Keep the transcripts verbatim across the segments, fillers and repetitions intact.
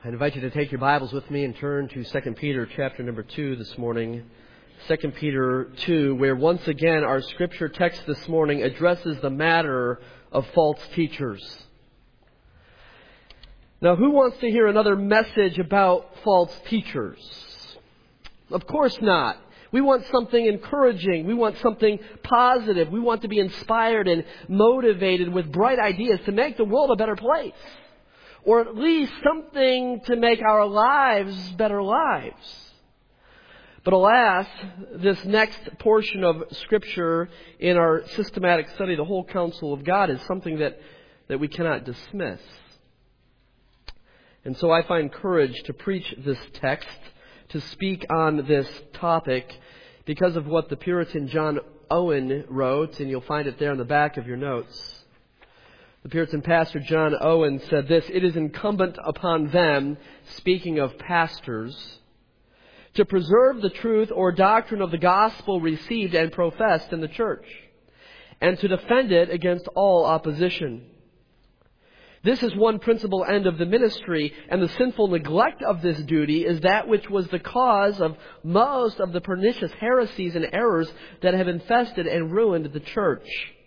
I invite you to take your Bibles with me and turn to Second Peter chapter number two this morning. Second Peter two, where once again our scripture text this morning addresses the matter of false teachers. Now, who wants to hear another message about false teachers? Of course not. We want something encouraging. We want something positive. We want to be inspired and motivated with bright ideas to make the world a better place. Or at least something to make our lives better lives. But alas, this next portion of Scripture in our systematic study, the whole counsel of God, is something that, that we cannot dismiss. And so I find courage to preach this text, to speak on this topic, because of what the Puritan John Owen wrote, and you'll find it there in the back of your notes. The Puritan pastor John Owen said this: "It is incumbent upon them," speaking of pastors, "to preserve the truth or doctrine of the gospel received and professed in the church, and to defend it against all opposition. This is one principal end of the ministry, and the sinful neglect of this duty is that which was the cause of most of the pernicious heresies and errors that have infested and ruined the church.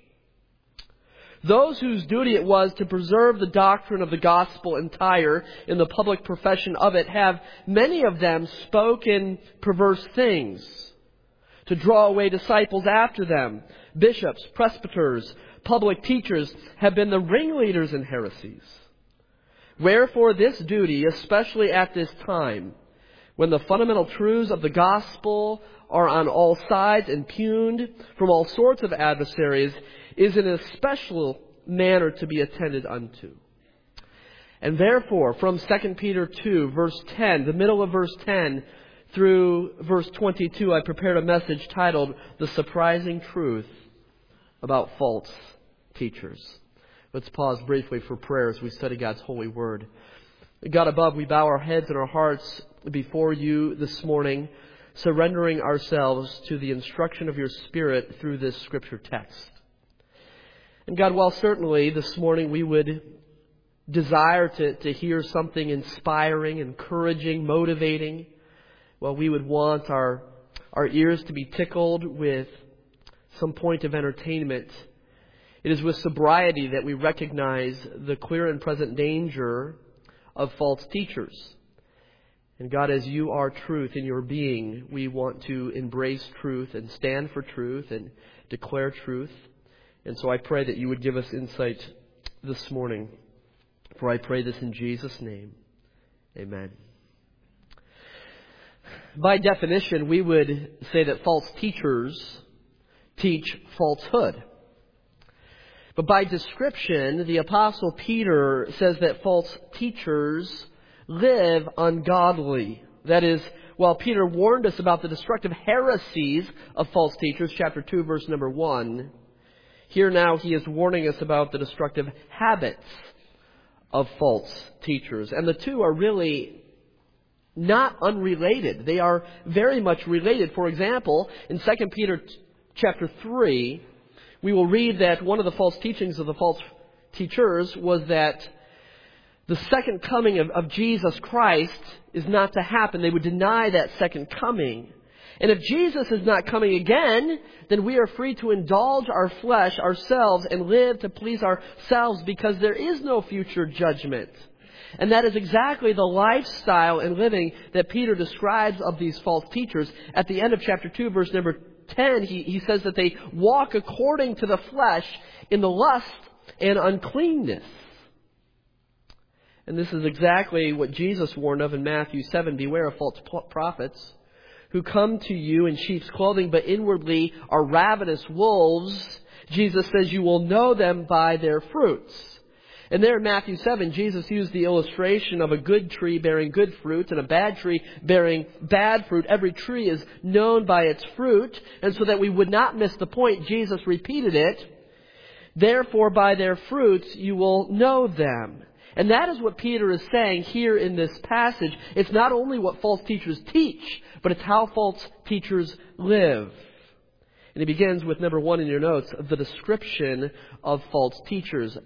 Those whose duty it was to preserve the doctrine of the gospel entire in the public profession of it have, many of them, spoken perverse things to draw away disciples after them. Bishops, presbyters, public teachers have been the ringleaders in heresies. Wherefore this duty, especially at this time, when the fundamental truths of the gospel are on all sides impugned from all sorts of adversaries, is in a special manner to be attended unto." And therefore, from Second Peter two, verse ten, the middle of verse ten, through verse twenty-two, I prepared a message titled, "The Surprising Truth About False Teachers." Let's pause briefly for prayer as we study God's holy word. God above, we bow our heads and our hearts before you this morning, surrendering ourselves to the instruction of your Spirit through this scripture text. And God, while certainly this morning we would desire to, to hear something inspiring, encouraging, motivating, well, we would want our, our ears to be tickled with some point of entertainment. It is with sobriety that we recognize the clear and present danger of false teachers. And God, as you are truth in your being, we want to embrace truth and stand for truth and declare truth. And so I pray that you would give us insight this morning. For I pray this in Jesus' name. Amen. By definition, we would say that false teachers teach falsehood. But by description, the Apostle Peter says that false teachers live ungodly. That is, while Peter warned us about the destructive heresies of false teachers, chapter two, verse number one, here now he is warning us about the destructive habits of false teachers. And the two are really not unrelated. They are very much related. For example, in Second Peter chapter three, we will read that one of the false teachings of the false teachers was that the second coming of, of Jesus Christ is not to happen. They would deny that second coming. And if Jesus is not coming again, then we are free to indulge our flesh, ourselves, and live to please ourselves, because there is no future judgment. And that is exactly the lifestyle and living that Peter describes of these false teachers. At the end of chapter two, verse number ten, he, he says that they walk according to the flesh in the lust and uncleanness. And this is exactly what Jesus warned of in Matthew seven. "Beware of false prophets, who come to you in sheep's clothing, but inwardly are ravenous wolves." Jesus says you will know them by their fruits. And there in Matthew seven, Jesus used the illustration of a good tree bearing good fruit and a bad tree bearing bad fruit. Every tree is known by its fruit. And so that we would not miss the point, Jesus repeated it. "Therefore, by their fruits you will know them." And that is what Peter is saying here in this passage. It's not only what false teachers teach, but it's how false teachers live. And he begins with number one in your notes, the description of false teachers.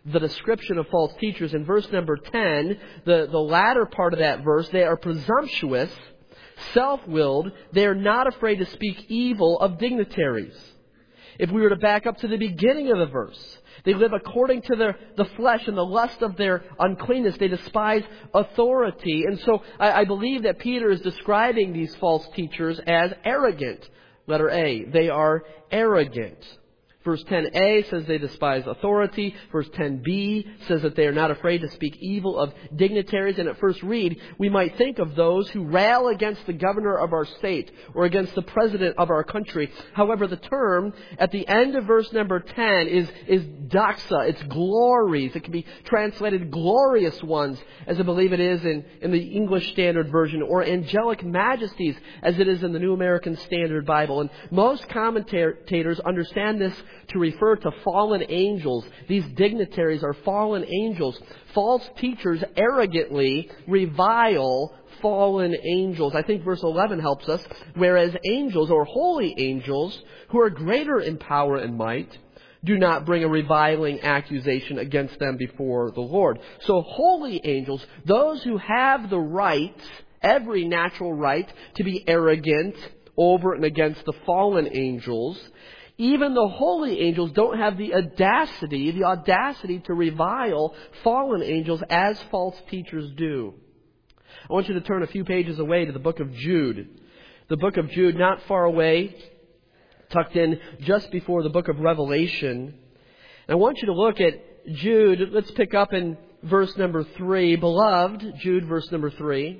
the description of false teachers in verse number ten, the, the latter part of that verse, they are presumptuous, self-willed, they are not afraid to speak evil of dignitaries. If we were to back up to the beginning of the verse, they live according to their, the flesh and the lust of their uncleanness. They despise authority. And so I, I believe that Peter is describing these false teachers as arrogant. Letter A, they are arrogant. Verse ten a says they despise authority. Verse ten b says that they are not afraid to speak evil of dignitaries. And at first read, we might think of those who rail against the governor of our state or against the president of our country. However, the term at the end of verse number ten is, is doxa. It's glories. It can be translated glorious ones, as I believe it is in, in the English Standard Version, or angelic majesties, as it is in the New American Standard Bible. And most commentators understand this to refer to fallen angels. These dignitaries are fallen angels. False teachers arrogantly revile fallen angels. I think verse eleven helps us. Whereas angels, or holy angels, who are greater in power and might, do not bring a reviling accusation against them before the Lord. So holy angels, those who have the right, every natural right, to be arrogant over and against the fallen angels, even the holy angels don't have the audacity, the audacity to revile fallen angels as false teachers do. I want you to turn a few pages away to the book of Jude. The book of Jude, not far away, tucked in just before the book of Revelation. And I want you to look at Jude. Let's pick up in verse number three. Beloved, Jude, verse number three.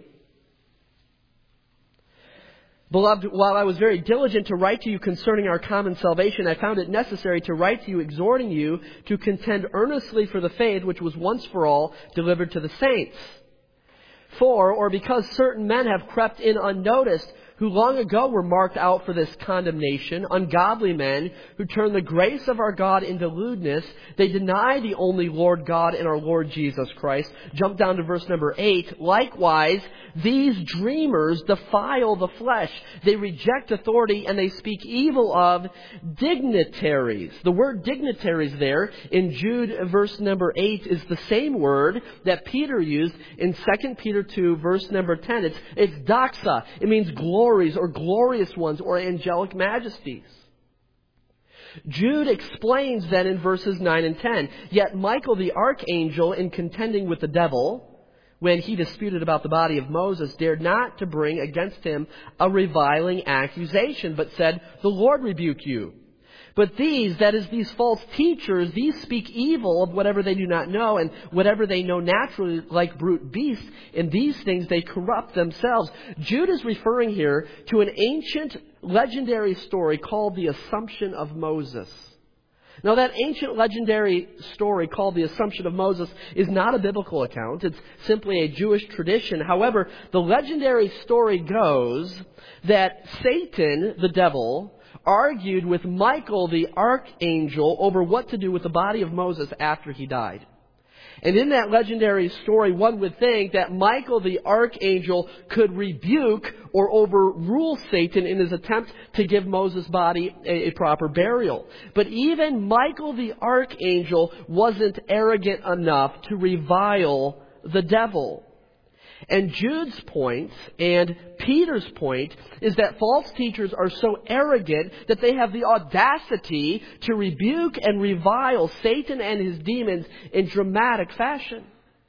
Beloved, while I was very diligent to write to you concerning our common salvation, I found it necessary to write to you, exhorting you to contend earnestly for the faith which was once for all delivered to the saints. For, or because certain men have crept in unnoticed, who long ago were marked out for this condemnation, ungodly men who turn the grace of our God into lewdness, they deny the only Lord God and our Lord Jesus Christ. Jump down to verse number eight. Likewise, these dreamers defile the flesh. They reject authority and they speak evil of dignitaries. The word dignitaries there in Jude verse number eight is the same word that Peter used in Second Peter two verse number ten. It's, it's doxa. It means glory. Or glorious ones, or angelic majesties. Jude explains then in verses nine and ten, yet Michael the archangel, in contending with the devil, when he disputed about the body of Moses, dared not to bring against him a reviling accusation, but said, the Lord rebuke you. But these, that is, these false teachers, these speak evil of whatever they do not know, and whatever they know naturally, like brute beasts. In these things they corrupt themselves. Jude is referring here to an ancient legendary story called the Assumption of Moses. Now, that ancient legendary story called the Assumption of Moses is not a biblical account. It's simply a Jewish tradition. However, the legendary story goes that Satan, the devil, argued with Michael the archangel over what to do with the body of Moses after he died. And in that legendary story, one would think that Michael the archangel could rebuke or overrule Satan in his attempt to give Moses' body a, a proper burial. But even Michael the archangel wasn't arrogant enough to revile the devil. And Jude's point and Peter's point is that false teachers are so arrogant that they have the audacity to rebuke and revile Satan and his demons in dramatic fashion.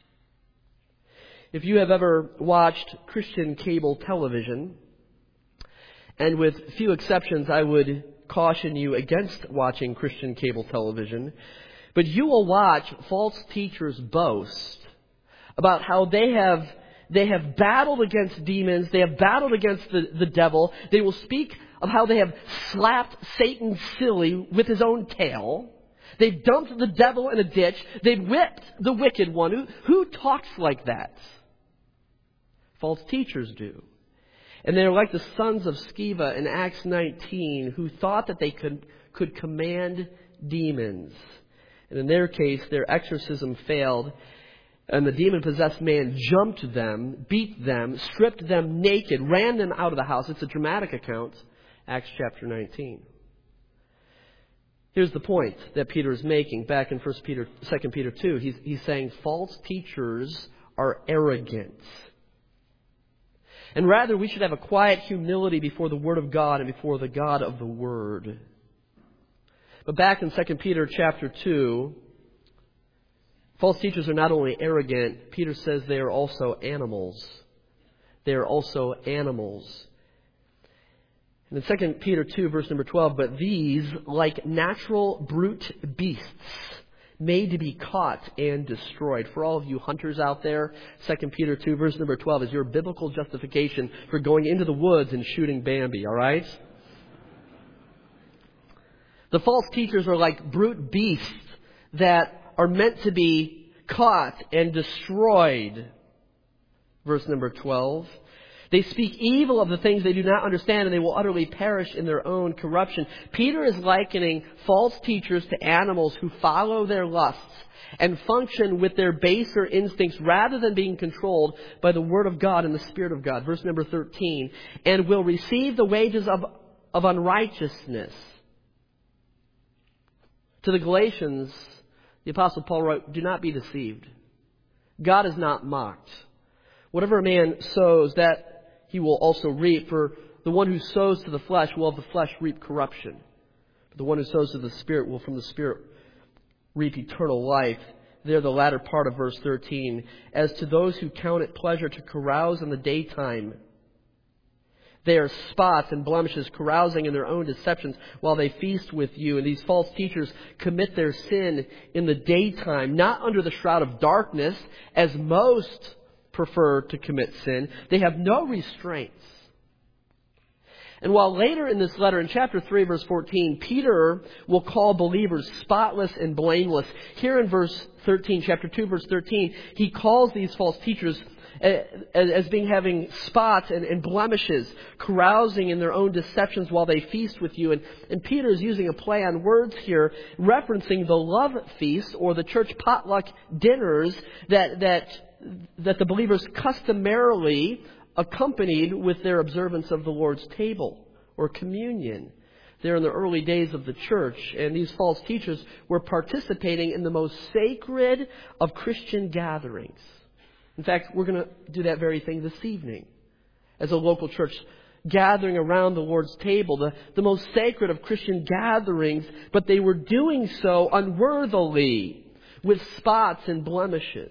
If you have ever watched Christian cable television, and with few exceptions I would caution you against watching Christian cable television, but you will watch false teachers boast about how they have They have battled against demons. They have battled against the, the devil. They will speak of how they have slapped Satan silly with his own tail. They've dumped the devil in a ditch. They've whipped the wicked one. Who, who talks like that? False teachers do. And they're like the sons of Sceva in Acts nineteen, who thought that they could, could command demons. And in their case, their exorcism failed. And the demon-possessed man jumped them, beat them, stripped them naked, ran them out of the house. It's a dramatic account, Acts chapter nineteen. Here's the point that Peter is making back in First Peter, Second Peter two. He's, he's saying false teachers are arrogant. And rather, we should have a quiet humility before the Word of God and before the God of the Word. But back in Second Peter chapter two, false teachers are not only arrogant, Peter says they are also animals. They are also animals. And in Second Peter two, verse number twelve, but these, like natural brute beasts, made to be caught and destroyed. For all of you hunters out there, Second Peter two, verse number twelve is your biblical justification for going into the woods and shooting Bambi, all right? The false teachers are like brute beasts that are meant to be caught and destroyed. Verse number twelve. They speak evil of the things they do not understand, and they will utterly perish in their own corruption. Peter is likening false teachers to animals who follow their lusts and function with their baser instincts rather than being controlled by the Word of God and the Spirit of God. Verse number thirteen. And will receive the wages of, of unrighteousness. To the Galatians, the Apostle Paul wrote, do not be deceived. God is not mocked. Whatever a man sows, that he will also reap. For the one who sows to the flesh will of the flesh reap corruption. But the one who sows to the Spirit will from the Spirit reap eternal life. There, the latter part of verse thirteen. As to those who count it pleasure to carouse in the daytime, they are spots and blemishes, carousing in their own deceptions while they feast with you. And these false teachers commit their sin in the daytime, not under the shroud of darkness, as most prefer to commit sin. They have no restraints. And while later in this letter, in chapter three, verse fourteen, Peter will call believers spotless and blameless. Here in verse thirteen, chapter two, verse thirteen, he calls these false teachers as being having spots and, and blemishes, carousing in their own deceptions while they feast with you. And, and Peter is using a play on words here, referencing the love feast or the church potluck dinners that that that the believers customarily accompanied with their observance of the Lord's table or communion. There in the early days of the church, and these false teachers were participating in the most sacred of Christian gatherings. In fact, we're going to do that very thing this evening as a local church, gathering around the Lord's table, the, the most sacred of Christian gatherings, but they were doing so unworthily with spots and blemishes.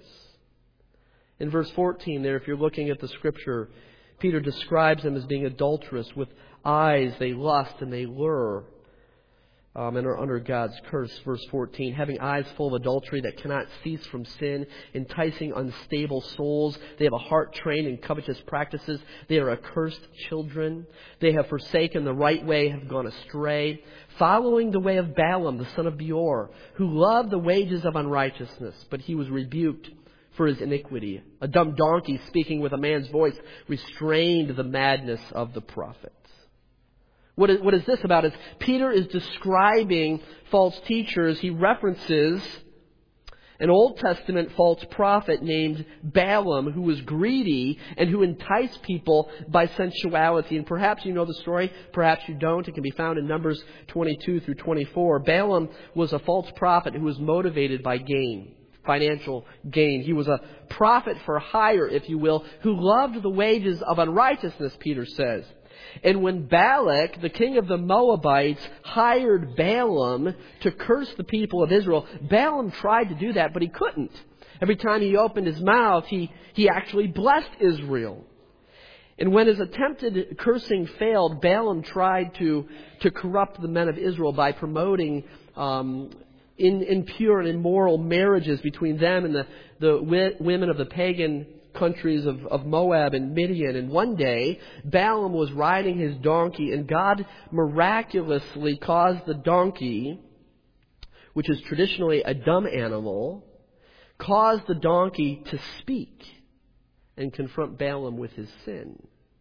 In verse fourteen there, if you're looking at the Scripture, Peter describes them as being adulterous. With eyes they lust and they lure um, and are under God's curse. Verse fourteen, having eyes full of adultery that cannot cease from sin, enticing unstable souls. They have a heart trained in covetous practices. They are accursed children. They have forsaken the right way, have gone astray, following the way of Balaam, the son of Beor, who loved the wages of unrighteousness, but he was rebuked for his iniquity. A dumb donkey speaking with a man's voice restrained the madness of the prophets. What is, what is this about? Is Peter is describing false teachers. He references an Old Testament false prophet named Balaam, who was greedy and who enticed people by sensuality. And perhaps you know the story, perhaps you don't. It can be found in Numbers twenty-two through twenty-four. Balaam was a false prophet who was motivated by gain. Financial gain. He was a prophet for hire, if you will, who loved the wages of unrighteousness, Peter says. And when Balak, the king of the Moabites, hired Balaam to curse the people of Israel, Balaam tried to do that, but he couldn't. Every time he opened his mouth, he, he actually blessed Israel. And when his attempted cursing failed, Balaam tried to, to corrupt the men of Israel by promoting um, in impure and immoral marriages between them and the, the wi- women of the pagan countries of, of Moab and Midian. And one day, Balaam was riding his donkey, and God miraculously caused the donkey, which is traditionally a dumb animal, caused the donkey to speak and confront Balaam with his sin.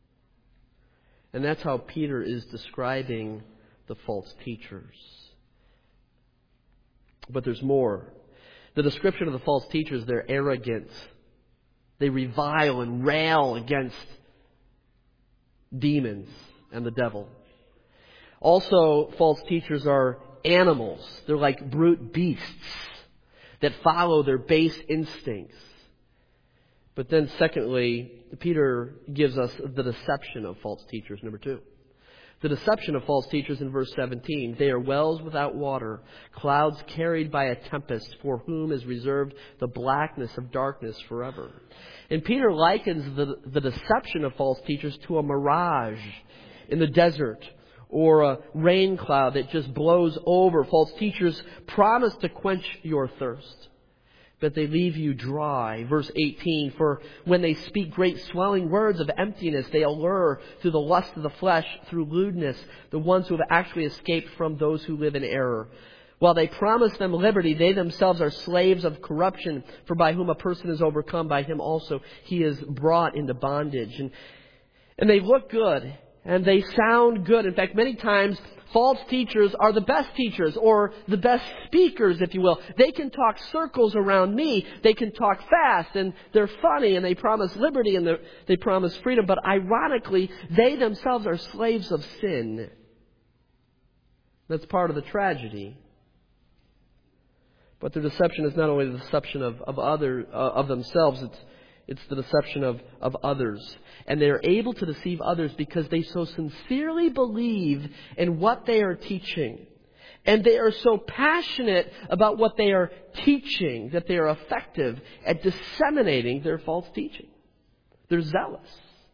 And that's how Peter is describing the false teachers. But there's more. The description of the false teachers, their arrogance. They revile and rail against demons and the devil. Also, false teachers are animals. They're like brute beasts that follow their base instincts. But then secondly, Peter gives us the deception of false teachers, number two. The deception of false teachers in verse seventeen. They are wells without water, clouds carried by a tempest, for whom is reserved the blackness of darkness forever. And Peter likens the, the deception of false teachers to a mirage in the desert or a rain cloud that just blows over. False teachers promise to quench your thirst, but they leave you dry. Verse eighteen, for when they speak great swelling words of emptiness, they allure through the lust of the flesh, through lewdness, the ones who have actually escaped from those who live in error. While they promise them liberty, they themselves are slaves of corruption, for by whom a person is overcome, by him also he is brought into bondage. And, and they look good, and they sound good. In fact, many times, false teachers are the best teachers, or the best speakers, if you will. They can talk circles around me. They can talk fast, and they're funny, and they promise liberty, and they promise freedom. But ironically, they themselves are slaves of sin. That's part of the tragedy. But their deception is not only the deception of, of other uh, of themselves, it's it's the deception of, of others. And they are able to deceive others because they so sincerely believe in what they are teaching. And they are so passionate about what they are teaching that they are effective at disseminating their false teaching. They're zealous.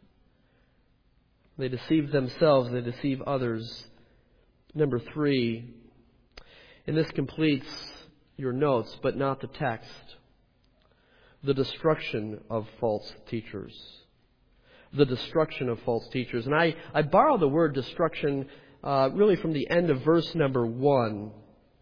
They deceive themselves and they deceive others. Number three, and this completes your notes, but not the text. The destruction of false teachers. The destruction of false teachers. And I, I borrow the word destruction uh, really from the end of verse number one.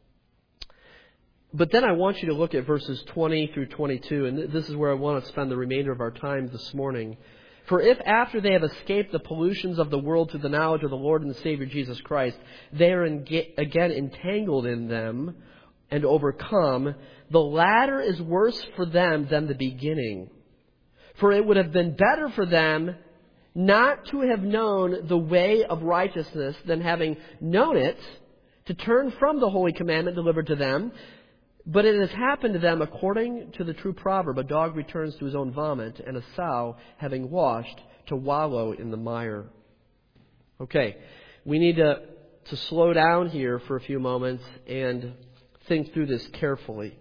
But then I want you to look at verses twenty through twenty-two, and th- this is where I want to spend the remainder of our time this morning. For if after they have escaped the pollutions of the world through the knowledge of the Lord and Savior Jesus Christ, they are in, again entangled in them and overcome, the latter is worse for them than the beginning. For it would have been better for them not to have known the way of righteousness than having known it, to turn from the holy commandment delivered to them. But it has happened to them according to the true proverb, a dog returns to his own vomit, and a sow, having washed, to wallow in the mire. Okay, we need to, to slow down here for a few moments and think through this carefully.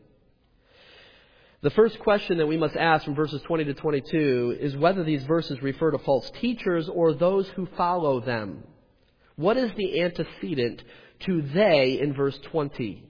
The first question that we must ask from verses twenty to twenty-two is whether these verses refer to false teachers or those who follow them. What is the antecedent to they in verse twenty?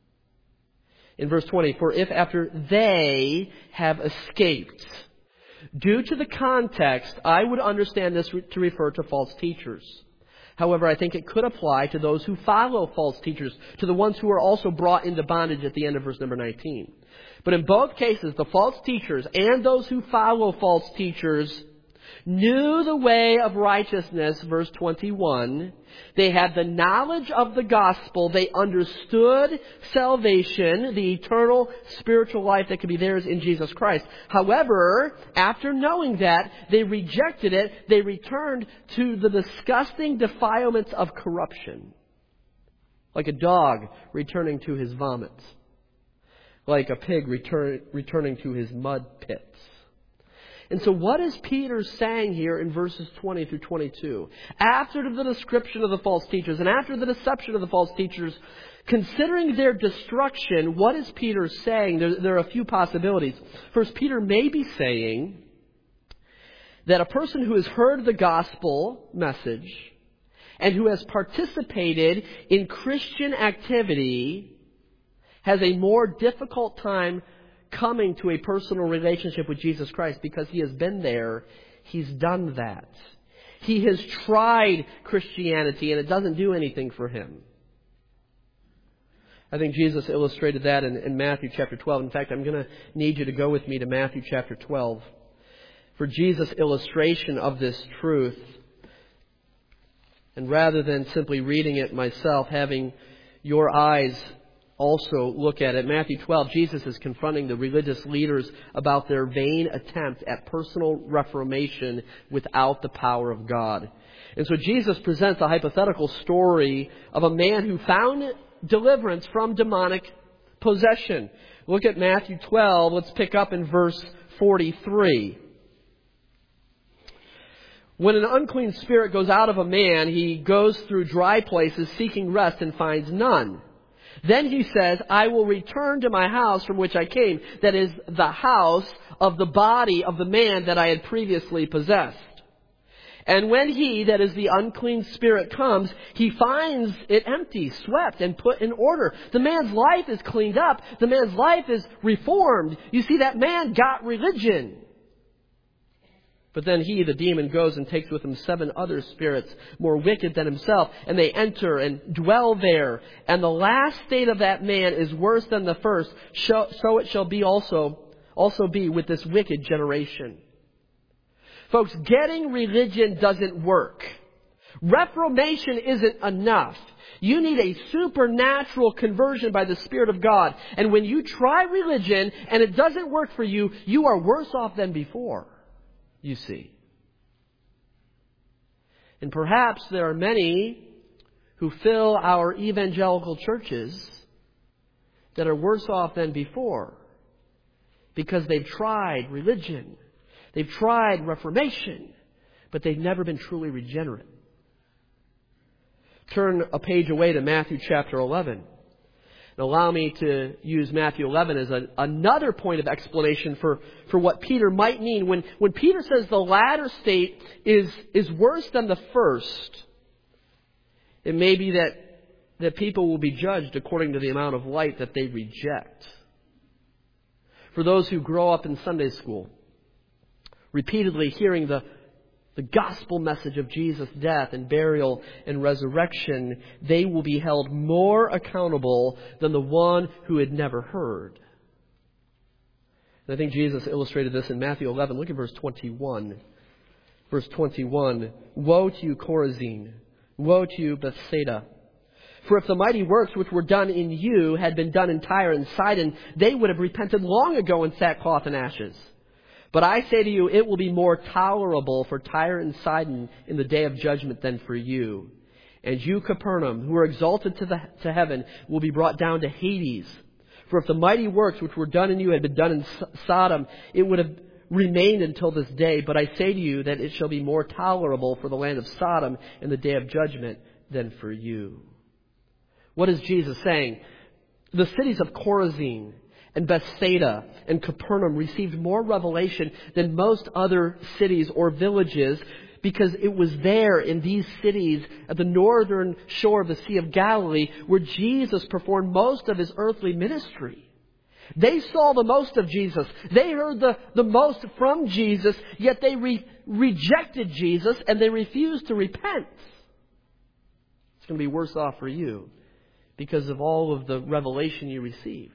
In verse twenty, for if after they have escaped. Due to the context, I would understand this to refer to false teachers. However, I think it could apply to those who follow false teachers, to the ones who are also brought into bondage at the end of verse number nineteen. But in both cases, the false teachers and those who follow false teachers knew the way of righteousness, verse twenty-one. They had the knowledge of the gospel. They understood salvation, the eternal spiritual life that could be theirs in Jesus Christ. However, after knowing that, they rejected it. They returned to the disgusting defilements of corruption. Like a dog returning to his vomit. Like a pig return, returning to his mud pits. And so what is Peter saying here in verses twenty through twenty-two? After the description of the false teachers and after the deception of the false teachers, considering their destruction, what is Peter saying? There, there are a few possibilities. First, Peter may be saying that a person who has heard the gospel message and who has participated in Christian activity has a more difficult time coming to a personal relationship with Jesus Christ because he has been there. He's done that. He has tried Christianity and it doesn't do anything for him. I think Jesus illustrated that in, in Matthew chapter twelve. In fact, I'm going to need you to go with me to Matthew chapter twelve for Jesus' illustration of this truth. And rather than simply reading it myself, having your eyes also look at it. Matthew twelve, Jesus is confronting the religious leaders about their vain attempt at personal reformation without the power of God. And so Jesus presents a hypothetical story of a man who found deliverance from demonic possession. Look at Matthew twelve. Let's pick up in verse forty-three. When an unclean spirit goes out of a man, he goes through dry places seeking rest and finds none. Then he says, I will return to my house from which I came, that is, the house of the body of the man that I had previously possessed. And when he, that is the unclean spirit, comes, he finds it empty, swept, and put in order. The man's life is cleaned up. The man's life is reformed. You see, that man got religion. But then he, the demon, goes and takes with him seven other spirits more wicked than himself, and they enter and dwell there. And the last state of that man is worse than the first. So it shall be also, also be with this wicked generation. Folks, getting religion doesn't work. Reformation isn't enough. You need a supernatural conversion by the Spirit of God. And when you try religion and it doesn't work for you, you are worse off than before. You see. And perhaps there are many who fill our evangelical churches that are worse off than before because they've tried religion. They've tried reformation, but they've never been truly regenerate. Turn a page away to Matthew chapter eleven. And allow me to use Matthew eleven as a, another point of explanation for, for what Peter might mean. When, when Peter says the latter state is, is worse than the first, it may be that, that people will be judged according to the amount of light that they reject. For those who grow up in Sunday school, repeatedly hearing the The gospel message of Jesus' death and burial and resurrection, they will be held more accountable than the one who had never heard. And I think Jesus illustrated this in Matthew eleven. Look at verse twenty-one. Verse twenty-one. Woe to you, Chorazin! Woe to you, Bethsaida! For if the mighty works which were done in you had been done in Tyre and Sidon, they would have repented long ago in sackcloth and ashes. But I say to you, it will be more tolerable for Tyre and Sidon in the day of judgment than for you. And you, Capernaum, who are exalted to, the, to heaven, will be brought down to Hades. For if the mighty works which were done in you had been done in Sodom, it would have remained until this day. But I say to you that it shall be more tolerable for the land of Sodom in the day of judgment than for you. What is Jesus saying? The cities of Chorazin and Bethsaida and Capernaum received more revelation than most other cities or villages because it was there in these cities at the northern shore of the Sea of Galilee where Jesus performed most of his earthly ministry. They saw the most of Jesus. They heard the, the most from Jesus, yet they re- rejected Jesus and they refused to repent. It's going to be worse off for you because of all of the revelation you received.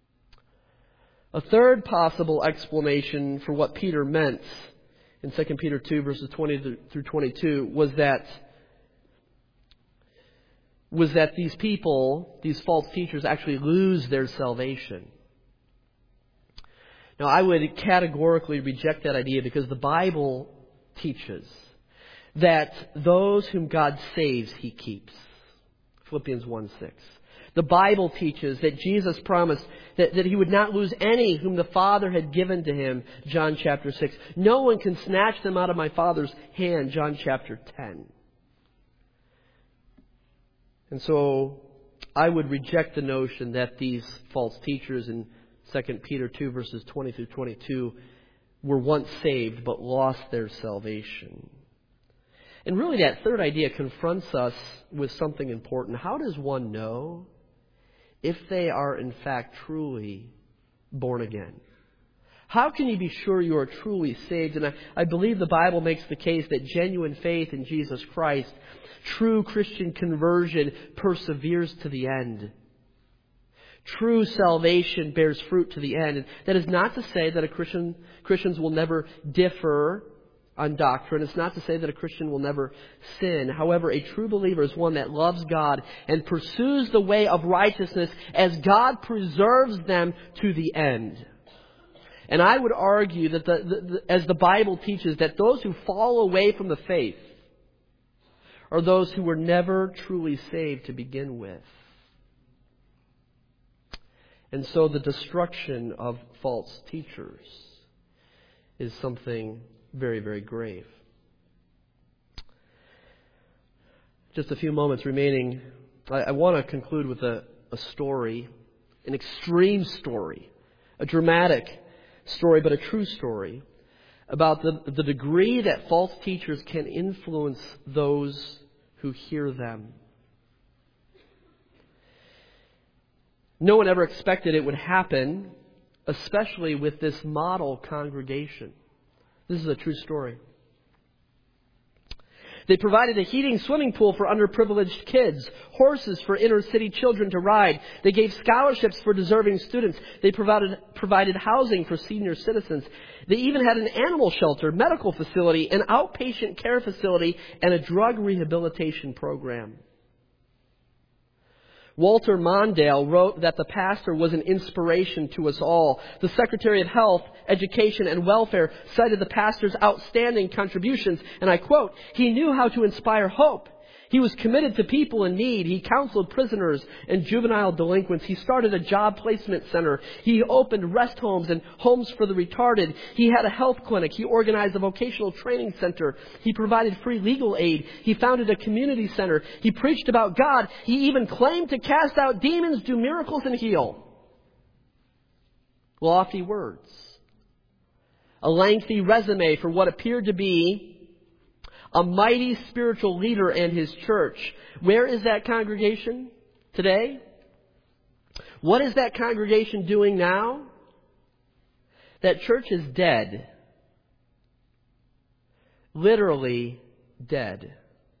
A third possible explanation for what Peter meant in Second Peter two, verses twenty through twenty-two, was that, was that these people, these false teachers, actually lose their salvation. Now, I would categorically reject that idea because the Bible teaches that those whom God saves, He keeps. Philippians one six. The Bible teaches that Jesus promised that, that He would not lose any whom the Father had given to Him, John chapter six. No one can snatch them out of my Father's hand, John chapter ten. And so I would reject the notion that these false teachers in Second Peter two, verses twenty through twenty-two, were once saved but lost their salvation. And really that third idea confronts us with something important. How does one know if they are in fact truly born again? How can you be sure you are truly saved? And I, I believe the Bible makes the case that genuine faith in Jesus Christ, true Christian conversion, perseveres to the end. True salvation bears fruit to the end. And that is not to say that a Christian, Christians will never differ on doctrine. It's not to say that a Christian will never sin. However, a true believer is one that loves God and pursues the way of righteousness as God preserves them to the end. And I would argue that the, the, the, as the Bible teaches, that those who fall away from the faith are those who were never truly saved to begin with. And so the destruction of false teachers is something very, very grave. Just a few moments remaining. I, I want to conclude with a, a story, an extreme story, a dramatic story, but a true story about the, the degree that false teachers can influence those who hear them. No one ever expected it would happen, especially with this model congregation. This is a true story. They provided a heating swimming pool for underprivileged kids, horses for inner city children to ride. They gave scholarships for deserving students. They provided, provided housing for senior citizens. They even had an animal shelter, medical facility, an outpatient care facility, and a drug rehabilitation program. Walter Mondale wrote that the pastor was an inspiration to us all. The Secretary of Health, Education, and Welfare cited the pastor's outstanding contributions, and I quote, "He knew how to inspire hope. He was committed to people in need. He counseled prisoners and juvenile delinquents. He started a job placement center. He opened rest homes and homes for the retarded. He had a health clinic. He organized a vocational training center. He provided free legal aid. He founded a community center. He preached about God. He even claimed to cast out demons, do miracles, and heal." Lofty words. A lengthy resume for what appeared to be a mighty spiritual leader and his church. Where is that congregation today? What is that congregation doing now? That church is dead. Literally dead.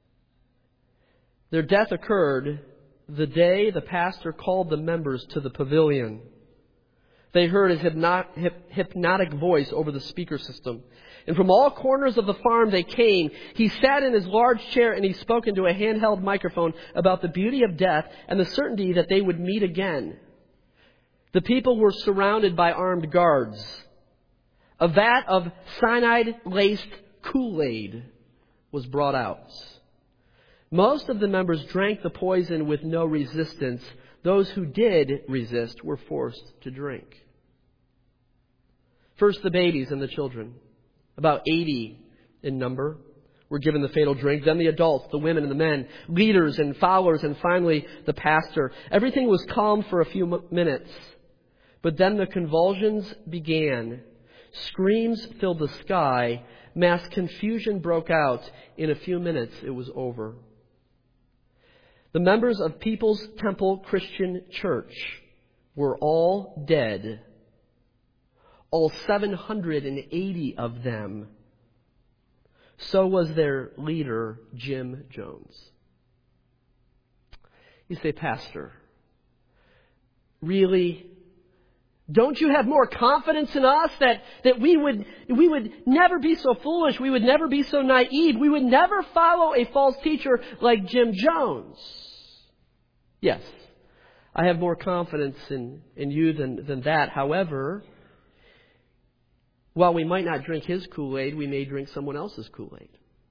Their death occurred the day the pastor called the members to the pavilion. They heard his hypnotic voice over the speaker system. And from all corners of the farm they came. He sat in his large chair and he spoke into a handheld microphone about the beauty of death and the certainty that they would meet again. The people were surrounded by armed guards. A vat of cyanide-laced Kool-Aid was brought out. Most of the members drank the poison with no resistance. Those who did resist were forced to drink. First, the babies and the children, about eighty in number, were given the fatal drink. Then the adults, the women and the men, leaders and followers, and finally the pastor. Everything was calm for a few minutes. But then the convulsions began. Screams filled the sky. Mass confusion broke out. In a few minutes, it was over. The members of People's Temple Christian Church were all dead. All seven hundred eighty of them. So was their leader, Jim Jones. You say, "Pastor, really? Don't you have more confidence in us that, that we would we would never be so foolish, we would never be so naive, we would never follow a false teacher like Jim Jones?" Yes, I have more confidence in, in you than, than that. However, while we might not drink his Kool-Aid, we may drink someone else's Kool-Aid.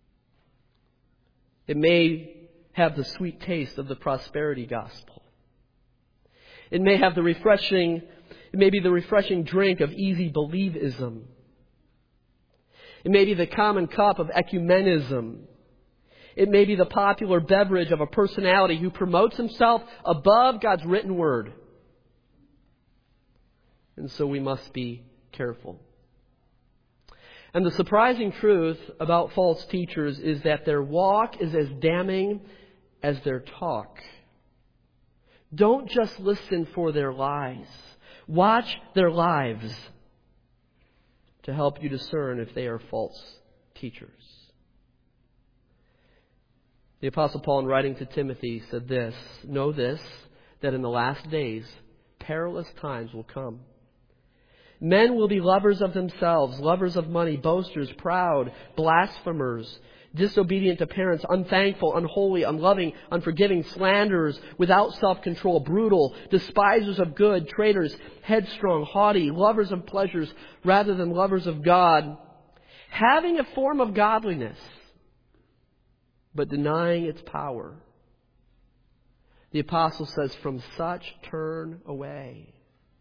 It may have the sweet taste of the prosperity gospel. It may have the refreshing, it may be the refreshing drink of easy believism. It may be the common cup of ecumenism. It may be the popular beverage of a personality who promotes himself above God's written word. And so we must be careful. And the surprising truth about false teachers is that their walk is as damning as their talk. Don't just listen for their lies. Watch their lives to help you discern if they are false teachers. The Apostle Paul, in writing to Timothy, said this, "Know this, that in the last days perilous times will come. Men will be lovers of themselves, lovers of money, boasters, proud, blasphemers, disobedient to parents, unthankful, unholy, unloving, unforgiving, slanderers, without self-control, brutal, despisers of good, traitors, headstrong, haughty, lovers of pleasures rather than lovers of God, having a form of godliness, but denying its power." The apostle says, "From such turn away."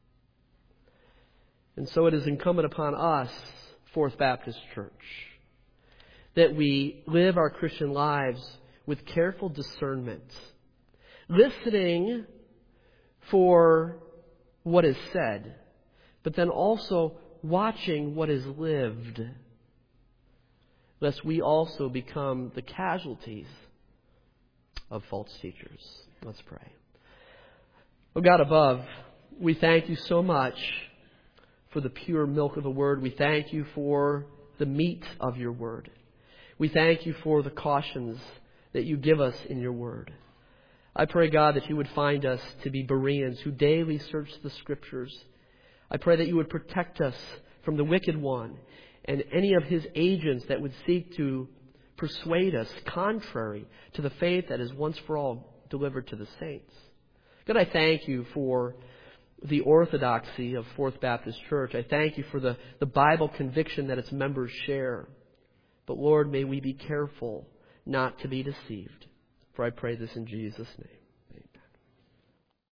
And so it is incumbent upon us, Fourth Baptist Church, that we live our Christian lives with careful discernment, listening for what is said, but then also watching what is lived, lest we also become the casualties of false teachers. Let's pray. Oh God above, we thank you so much for the pure milk of the Word. We thank you for the meat of your Word. We thank you for the cautions that you give us in your Word. I pray, God, that you would find us to be Bereans who daily search the Scriptures. I pray that you would protect us from the wicked one and any of his agents that would seek to persuade us contrary to the faith that is once for all delivered to the saints. God, I thank you for the orthodoxy of Fourth Baptist Church. I thank you for the, the Bible conviction that its members share. But Lord, may we be careful not to be deceived. For I pray this in Jesus' name.